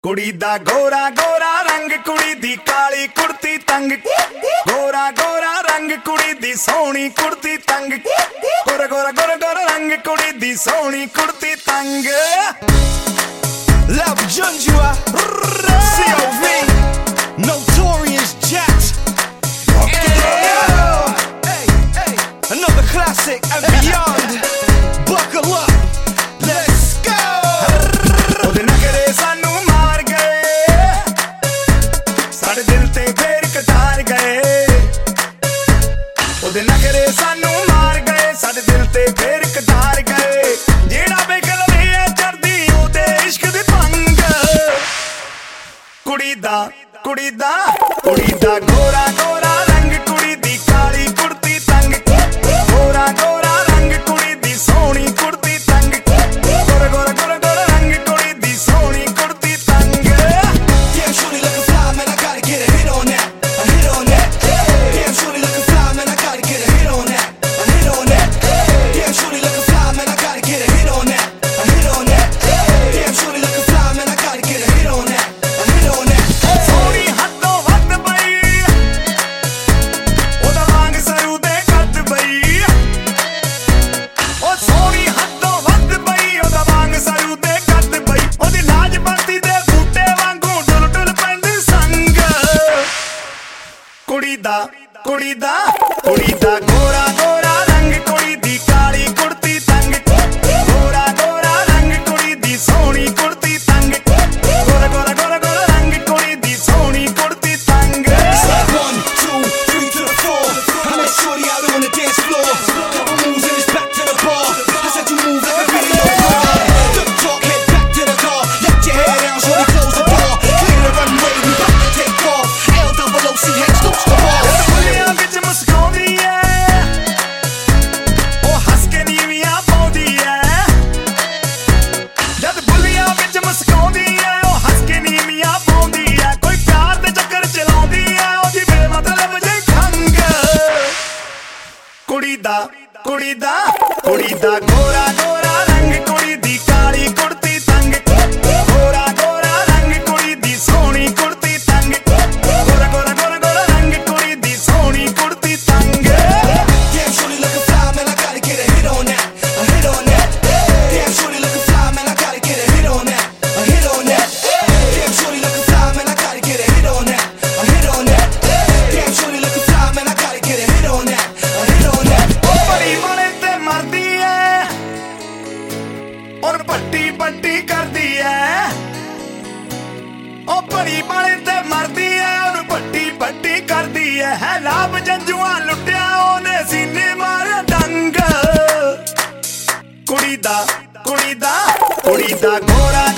ਕੁੜੀ ਦਾ ਗੋਰਾ ਗੋਰਾ ਰੰਗ, ਕੁੜੀ ਦੀ ਕਾਲੀ ਕੁੜਤੀ ਤੰਗ। ਗੋਰਾ ਗੋਰਾ ਰੰਗ, ਕੁੜੀ ਦੀ ਸੋਹਣੀ ਕੁੜਤੀ ਤੰਗ। ਗੋਰਾ ਗੋਰਾ ਗੋਰਾ ਗੋਰਾ ਰੰਗ, ਕੁੜੀ ਦੀ ਸੋਹਣੀ ਕੁੜਤੀ ਤੰਗ। Love Junjua, COV, Notorious Jax. Another classic and beyond. Buckle up, let's go. ਉਹਦੇ ਨਖਰੇ ਸਾਨੂੰ ਮਾਰ ਗਏ, ਸਾਡੇ ਦਿਲ ਤੇ ਫੇਰ ਕਟਾਰ ਗਏ। ਉਹਦੇ ਨਖਰੇ ਸਾਨੂੰ ਮਾਰ ਗਏ, ਸਾਡੇ ਦਿਲ ਤੇ ਫੇਰ ਕਟਾਰ ਗਏ। ਜਿਹੜਾ ਵੇਖ ਲਵੇ ਚੜਦੀ ਉਹਦੇ ਇਸ਼ਕ ਦੇ ਭੰਗ। ਕੁੜੀ ਦਾ ਗੋਰਾ ਗੋਰਾ ਰੰਗ, ਕੁੜੀ ਦੀ ਕਾਲੀ ਕੁੜਤੀ ਤੰਗ। ਗੋਰਾ ਗੋਰਾ ਰੰਗ, ਕੁੜੀ ਦੀ ਸੋਹਣੀ ਕੁੜਤੀ ਤੰਗ। ਗੋਰਾ ਗੋਰਾ ਗੋਰਾ ਗੋਰਾ ਰੰਗ, ਕੁੜੀ ਦੀ ਸੋਹਣੀ ਕੁੜਤੀ ਤੰਗ। Damn, shorty looking fly, man, I gotta get a hit on that. A hit on that. Damn, shorty looking fly, man, I gotta get a hit on that. A hit on that. Damn, shorty looking fly, man, I gotta get a hit on that. A hit on that. Damn, shorty looking fly, man, I gotta get a hit on that. A hit on that. ਸੋਹਣੀ ਹੱਦੋਂ ਵੱਧ ਬਈ, ਉਹਦਾ ਵਾਂਗ ਸਰੂ ਦੇ ਕੱਦ ਬਈ। ਉਹ ਸੋਹਣੀ ਹੱਦੋਂ ਵੱਧ ਬਈ, ਉਹਦਾ ਵਾਂਗ ਸਰੂ ਦੇ ਕੱਦ ਬਈ। ਉਹਦੀ ਲਾਜ ਬੰਤੀ ਦੇ ਬੂਟੇ ਵਾਂਗੂ ਡੁੱਲ ਡੁੱਲ ਪੈਂਦੀ ਸੰਗ। ਕੁੜੀ ਦਾ ਗੋਰਾ ਗੋਰਾ ਰੰਗ, ਕੁੜੀ ਦੀ ਕਾਲੀ ਕੁੜਤੀ ਤੰਗ। ਗੋਰਾ ਗੋਰਾ ਰੰਗ, ਕੁੜੀ ਦੀ ਸੋਹਣੀ ਕੁੜਤੀ ਤੰਗ। ਗੋਰਾ ਗੋਰਾ ਗੋਰਾ ਗੋਰਾ ਰੰਗ, ਕੁੜੀ ਦੀ ਸੋਹਣੀ ਕੁੜਤੀ ਤੰਗ। It's like 1, 2, 3 to the 4. I met shorty out on the dance floor. Couple moves and it's back to the bar. I said you move like a video car. Don't talk, head back to the car. Let your hair down, shorty, close the door. Clear the runway, we about to take off. LOOCH, loops the bar. ਦੁਨੀਆਂ ਵਿੱਚ ਮੁਸਕਾਉਂਦੀ ਐ, ਉਹ ਹੱਸ ਕੇ ਨੀਵੀਆਂ ਪਾਉਂਦੀ ਐ। ਜਦ ਬੁੱਲੀਆਂ ਵਿੱਚ ਮੁਸਕਾਉਂਦੀ ਐ, ਉਹ ਹੱਸ ਕੇ ਨੀਵੀਆਂ ਪਾਉਂਦੀ ਐ। ਕੋਈ ਪਿਆਰ ਦੇ ਚੱਕਰ ਚਲਾਉਂਦੀ ਐ, ਉਹਦੀ ਬੇਮਤਲਬ ਜਿਹੀ ਖੰਗ। ਕੁੜੀ ਦਾ ਗੋਰਾ ਗੋਰਾ ਰੰਗ, ਕੁੜੀ ਦੀ ਕਾਲੀ ਕੁੜਤੀ ਤੰਗ। ਗੋਰਾ ਗੋਰਾ ਰੰਗ, ਕੁੜੀ ਦੀ ਸੋਹਣੀ ਕੁੜਤੀ ਤੰਗ। ਗੋਰਾ ਗੋਰਾ ਗੋਰਾ ਗੋਰਾ ਰੰਗ, ਕੁੜੀ ਦੀ ਸੋਹਣੀ ਕੁੜਤੀ ਤੰਗ। Damn, shorty looking fly, man, I gotta get a hit on that. A hit on that. Damn, shorty looking fly, man, I gotta get a hit on that. A hit on that. Damn, shorty looking fly, man, I gotta get a hit on that. A hit on that. Damn, shorty looking fly, man, I gotta get a hit on that. A hit on that. ਉਹ ਬੜੀ ਵਾਲੇ ਤੇ ਮਰਦੀ ਐ, ਔਰ ਪੱਟੀ ਪੱਟੀ ਕਰਦੀ ਐ। ਉਹ ਬੜੀ ਵਾਲੇ ਤੇ ਮਰਦੀ ਐ, ਉਹਨੂੰ ਪੱਟੀ ਪੱਟੀ ਕਰਦੀ ਐ। ਹੈ ਲਾਭ ਜੰਜੂਆਂ ਲੁੱਟਿਆ, ਉਹਨੇ ਸੀਨੇ ਮਾਰਿਆ ਡੰਗ। ਕੁੜੀ ਦਾ ਗੋਰਾ